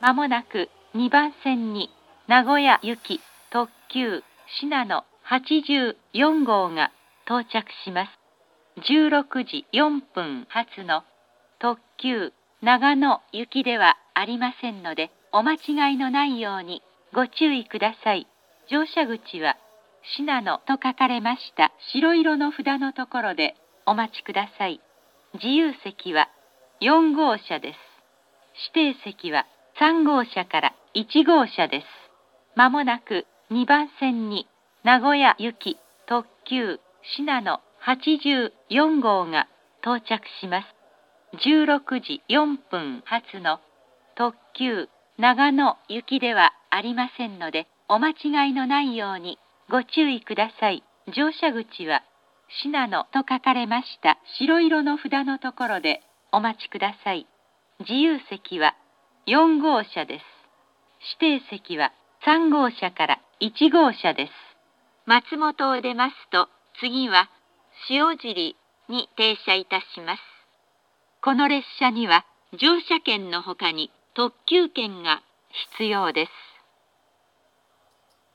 まもなく2番線に名古屋行き特急信濃84号が到着します。16時4分発の特急長野行きではありませんので、お間違いのないようにご注意ください。乗車口は信濃と書かれました白色の札のところでお待ちください。自由席は4号車です。指定席は3号車から1号車です。まもなく2番線に名古屋行き特急信濃84号が到着します。16時4分発の特急長野行きではありませんので、お間違いのないようにご注意ください。乗車口は信濃と書かれました白色の札のところでお待ちください。自由席は4号車です。指定席は3号車から1号車です。松本を出ますと、次は塩尻に停車いたします。この列車には乗車券のほかに特急券が必要です。